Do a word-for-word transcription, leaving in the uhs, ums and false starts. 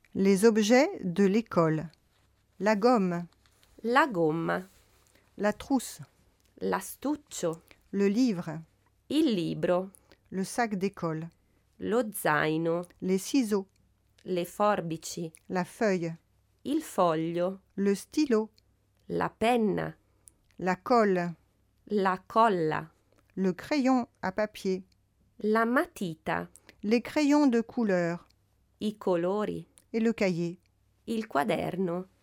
Les objets de l'école. La gomme, la gomma, la trousse, l'astuccio, le livre, il libro, le sac d'école, lo zaino, les ciseaux, le forbici, la feuille, il foglio, le stylo, la penna, la colle, la colla, le crayon à papier, la matita, les crayons de couleur i colori, et le cahier. il quaderno.